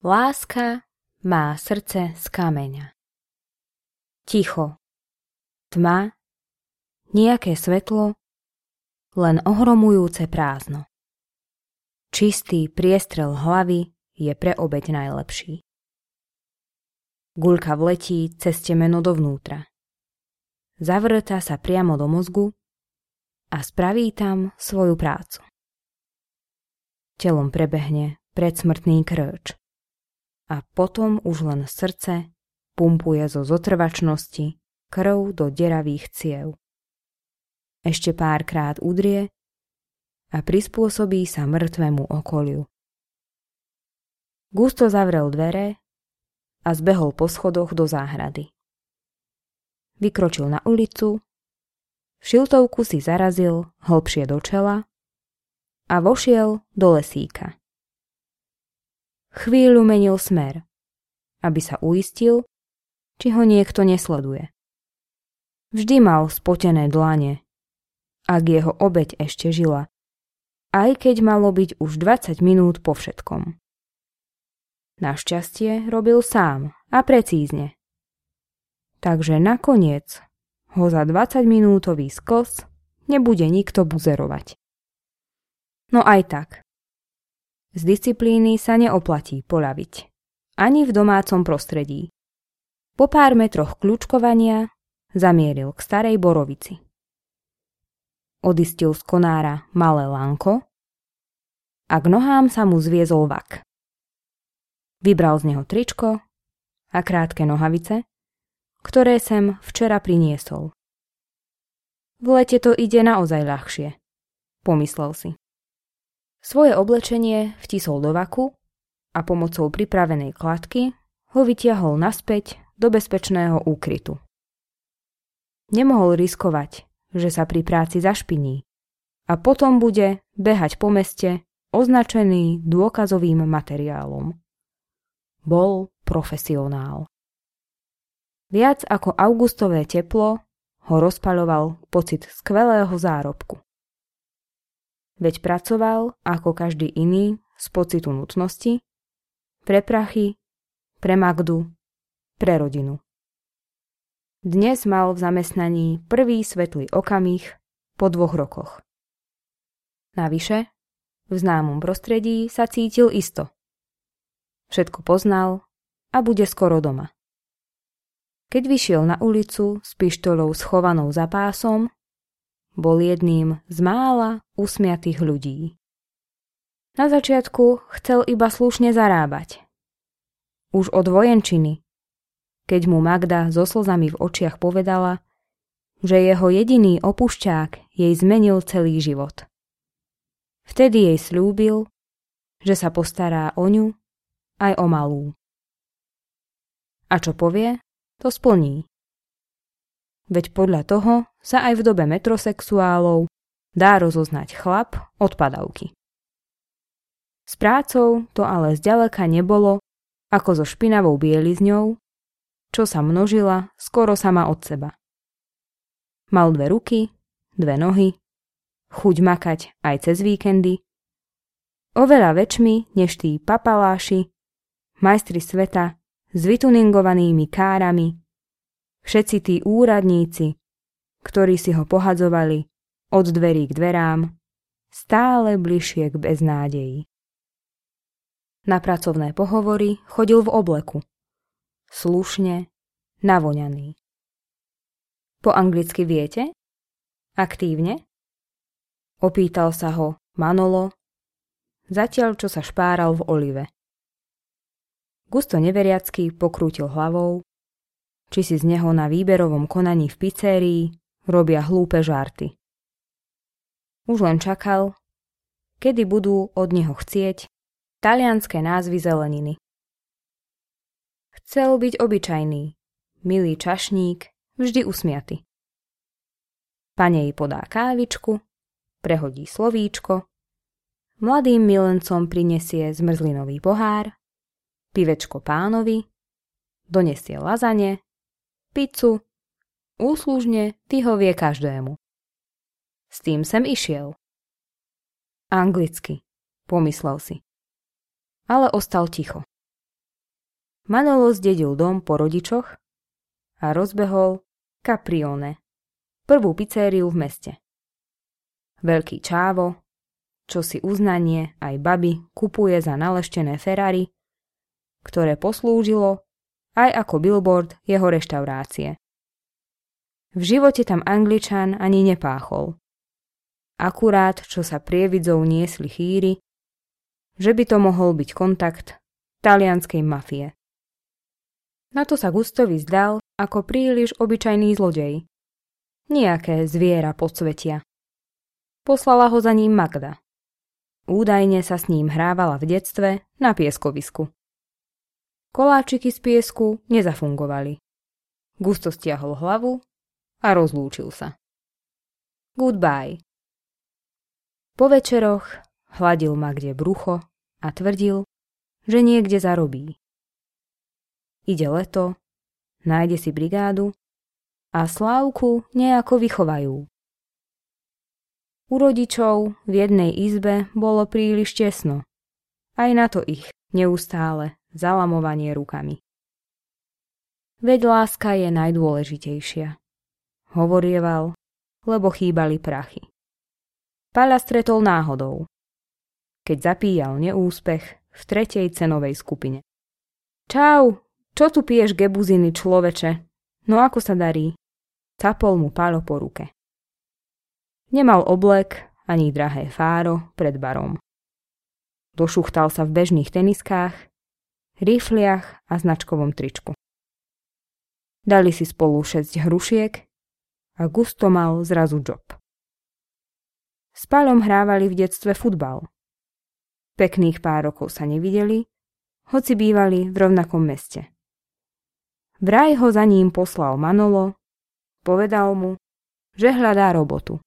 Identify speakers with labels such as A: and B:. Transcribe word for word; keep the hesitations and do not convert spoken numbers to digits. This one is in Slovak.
A: Láska má srdce z kameňa. Ticho, tma, nejaké svetlo, len ohromujúce prázdno. Čistý priestrel hlavy je pre obeť najlepší. Guľka vletí cez temeno dovnútra. Zavrta sa priamo do mozgu a spraví tam svoju prácu. Telom prebehne predsmrtný krč. A potom už len srdce pumpuje zo zotrvačnosti krv do deravých ciev. Ešte párkrát udrie a prispôsobí sa mŕtvemu okoliu. Gusto zavrel dvere a zbehol po schodoch do záhrady. Vykročil na ulicu, šiltovku si zarazil hlbšie do čela a vošiel do lesíka. Chvíľu menil smer, aby sa uistil, či ho niekto nesleduje. Vždy mal spotené dlane, ak jeho obeť ešte žila, aj keď malo byť už dvadsať minút po všetkom. Našťastie robil sám a precízne. Takže nakoniec ho za dvadsaťminútový skos nebude nikto buzerovať. No aj tak. Z disciplíny sa neoplatí poľaviť. Ani v domácom prostredí. Po pár metroch kľúčkovania zamieril k starej borovici. Odistil z konára malé lanko a k nohám sa mu zviezol vak. Vybral z neho tričko a krátke nohavice, ktoré sem včera priniesol. V lete to ide naozaj ľahšie, pomyslel si. Svoje oblečenie vtisol do vaku a pomocou pripravenej kladky ho vytiahol naspäť do bezpečného úkrytu. Nemohol riskovať, že sa pri práci zašpiní a potom bude behať po meste označený dôkazovým materiálom. Bol profesionál. Viac ako augustové teplo ho rozpaľoval pocit skvelého zárobku. Veď pracoval, ako každý iný, z pocitu nutnosti, pre prachy, pre Magdu, pre rodinu. Dnes mal v zamestnaní prvý svetlý okamih po dvoch rokoch. Navyše, v známom prostredí sa cítil isto. Všetko poznal a bude skoro doma. Keď vyšiel na ulicu s pištoľou schovanou za pásom, bol jedným z mála usmiatých ľudí. Na začiatku chcel iba slušne zarábať. Už od vojenčiny, keď mu Magda so slzami v očiach povedala, že jeho jediný opušťák jej zmenil celý život. Vtedy jej sľúbil, že sa postará o ňu aj o malú. A čo povie, to splní. Veď podľa toho sa aj v dobe metrosexuálov dá rozoznať chlap od padavky. S prácou to ale zďaleka nebolo ako so špinavou bielizňou, čo sa množila skoro sama od seba. Mal dve ruky, dve nohy, chuť makať aj cez víkendy, oveľa väčšmi než tí papaláši, majstri sveta s vytuningovanými kárami, všetci tí úradníci, ktorí si ho pohadzovali od dverí k dverám, stále bližšie k beznádeji. Na pracovné pohovory chodil v obleku, slušne, navoňaný. Po anglicky viete? Aktívne? Opýtal sa ho Manolo, zatiaľ čo sa špáral v olive. Gusto neveriacky pokrútil hlavou, či si z neho na výberovom konaní v pizérii robia hlúpe žarty. Už len čakal, kedy budú od neho chcieť talianske názvy zeleniny. Chcel byť obyčajný, milý čašník, vždy usmiaty. Pane jej podá kávičku, prehodí slovíčko, mladým milencom prinesie zmrzlinový pohár, pivečko pánovi, donesie lazane, pizzu, úslužne vyhovie každému. S tým sem išiel. Anglicky, pomyslel si. Ale ostal ticho. Manolo zdedil dom po rodičoch a rozbehol Caprione, prvú pizzériu v meste. Veľký čávo, čo si uznanie aj babi kupuje za naleštené Ferrari, ktoré poslúžilo aj ako billboard jeho reštaurácie. V živote tam Angličan ani nepáchol. Akurát, čo sa prievidzou niesli chýry, že by to mohol byť kontakt talianskej mafie. Na to sa Gustovi zdal ako príliš obyčajný zlodej. Nijaké zviera podsvetia. Poslala ho za ním Magda. Údajne sa s ním hrávala v detstve na pieskovisku. Koláčiky z piesku nezafungovali. Gusto stiahol hlavu a rozlúčil sa. Goodbye. Po večeroch hladil Magde brucho a tvrdil, že niekde zarobí. Ide leto, nájde si brigádu a Slávku nejako vychovajú. U rodičov v jednej izbe bolo príliš tesno. Aj na to ich neustále zalamovanie rukami. Veď láska je najdôležitejšia, hovorieval, lebo chýbali prachy. Paľa stretol náhodou, keď zapíjal neúspech v tretej cenovej skupine. Čau! Čo tu piješ gebuziny, človeče? No ako sa darí? Capol mu Paľo po ruke. Nemal oblek ani drahé fáro pred barom. Došuchtal sa v bežných teniskách, rifliach a značkovom tričku. Dali si spolu šesť hrušiek a Gusto mal zrazu job. S Paľom hrávali v detstve futbal. Pekných pár rokov sa nevideli, hoci bývali v rovnakom meste. Vraj ho za ním poslal Manolo, povedal mu, že hľadá robotu.